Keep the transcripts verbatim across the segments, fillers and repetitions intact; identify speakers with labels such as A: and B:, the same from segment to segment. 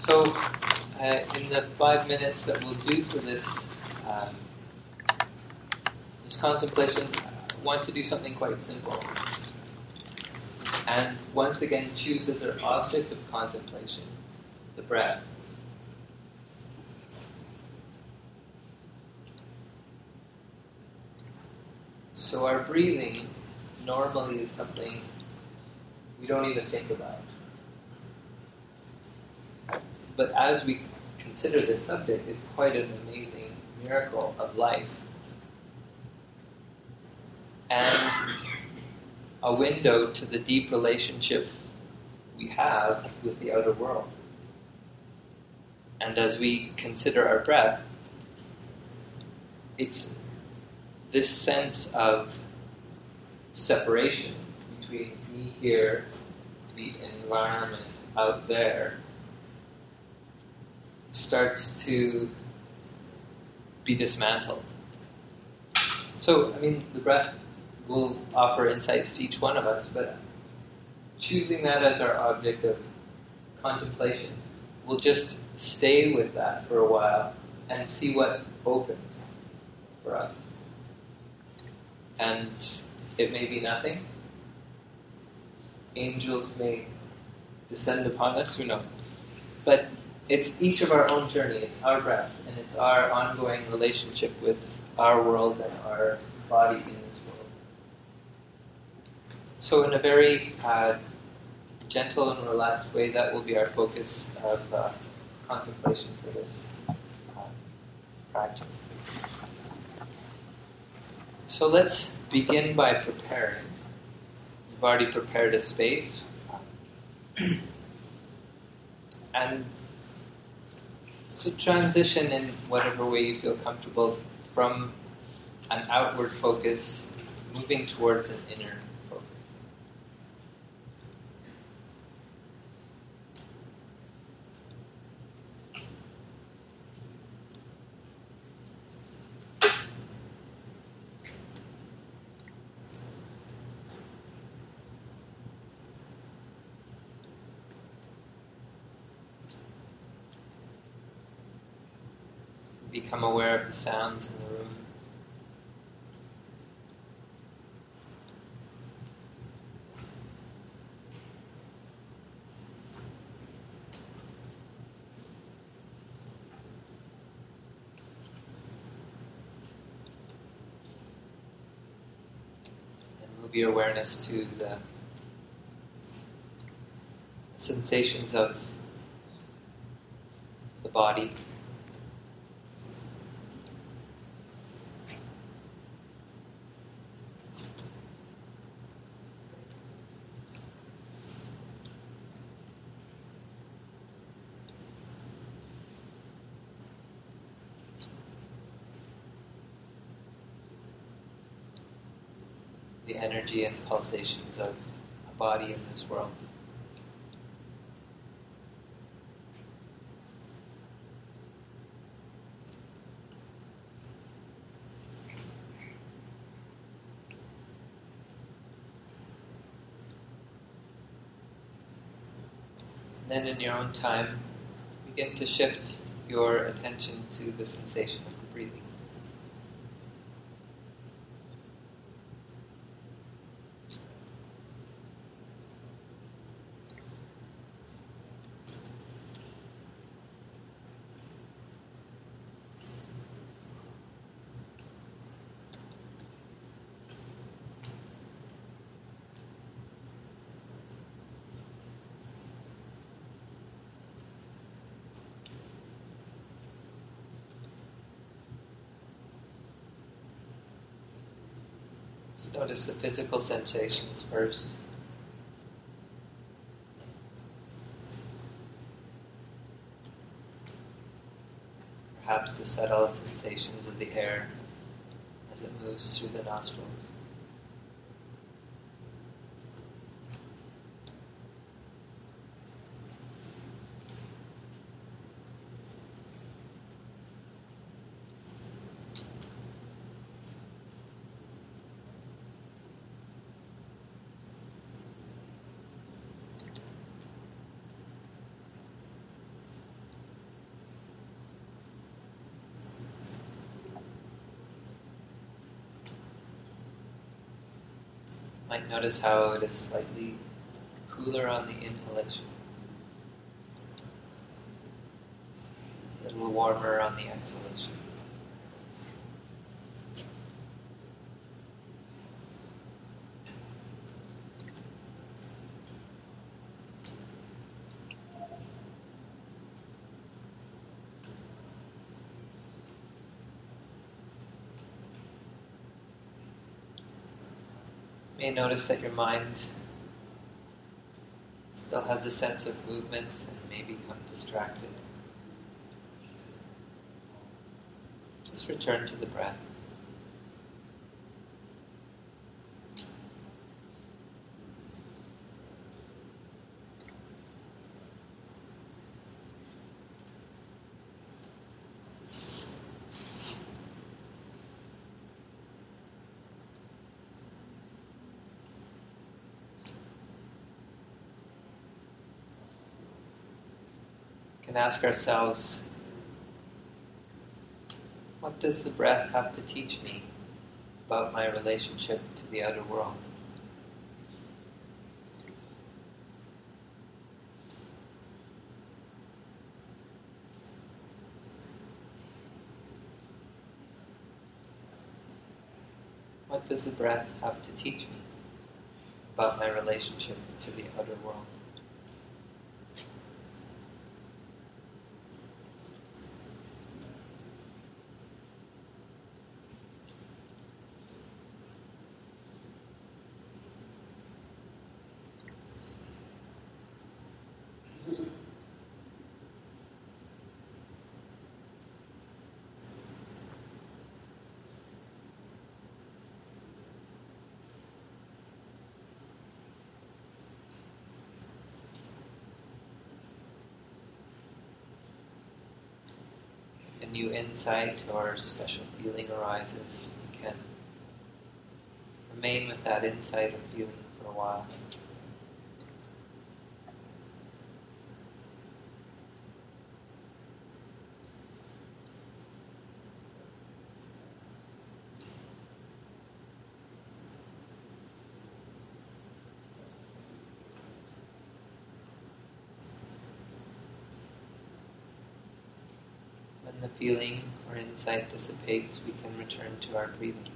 A: So, uh, in the five minutes that we'll do for this um, this contemplation, I want to do something quite simple. And once again, choose as our object of contemplation the breath. So our breathing normally is something we don't even think about. But as we consider this subject, it's quite an amazing miracle of life. And a window to the deep relationship we have with the outer world. And as we consider our breath, it's this sense of separation between me here, the environment out there, starts to be dismantled. So, I mean, the breath will offer insights to each one of us, but choosing that as our object of contemplation, we'll just stay with that for a while and see what opens for us. And it may be nothing. Angels may descend upon us, who knows? But it's each of our own journey, it's our breath, and it's our ongoing relationship with our world and our body in this world. So in a very uh, gentle and relaxed way, that will be our focus of uh, contemplation for this uh, practice. So let's begin by preparing. We've already prepared a space. And so transition in whatever way you feel comfortable from an outward focus, moving towards an inner focus. Become aware of the sounds in the room. And move your awareness to the sensations of the body. The energy and pulsations of a body in this world. And then in your own time, begin to shift your attention to the sensation of the breathing. Notice the physical sensations first. Perhaps the subtle sensations of the air as it moves through the nostrils. Might notice how it is slightly cooler on the inhalation, a little warmer on the exhalation. You may notice that your mind still has a sense of movement and may become distracted. Just return to the breath. We can ask ourselves, what does the breath have to teach me about my relationship to the outer world? What does the breath have to teach me about my relationship to the outer world? A new insight or special feeling arises, you can remain with that insight or feeling for a while. When the feeling or insight dissipates, we can return to our breathing.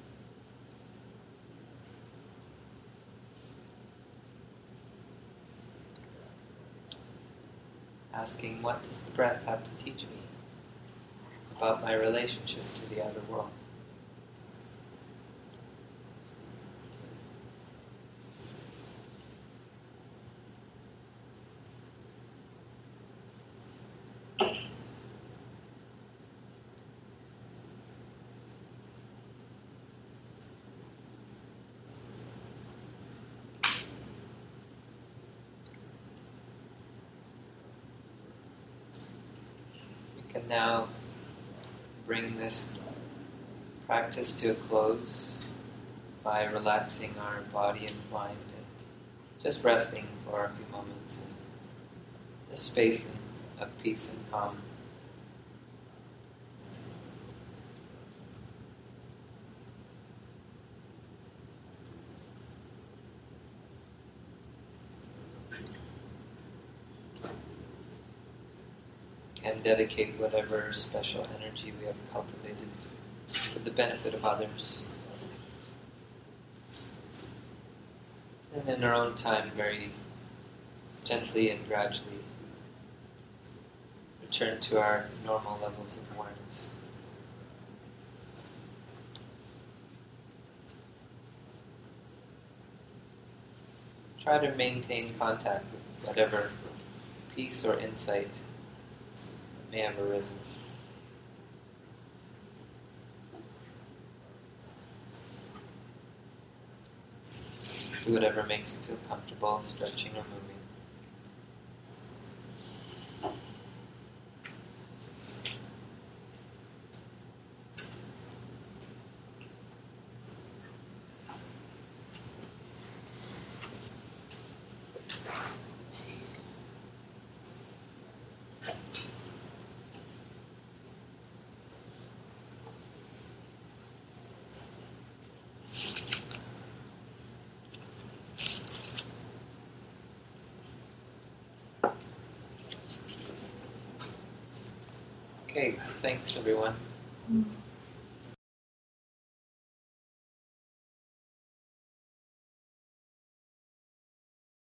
A: Asking, what does the breath have to teach me about my relationship to the outer world? Can now bring this practice to a close by relaxing our body and mind and just resting for a few moments in this space of peace and calm. And dedicate whatever special energy we have cultivated to the benefit of others. And in our own time, very gently and gradually return to our normal levels of awareness. Try to maintain contact with whatever peace or insight may have arisen. Do whatever makes you feel comfortable, stretching or moving. Okay, thanks everyone.
B: Mm.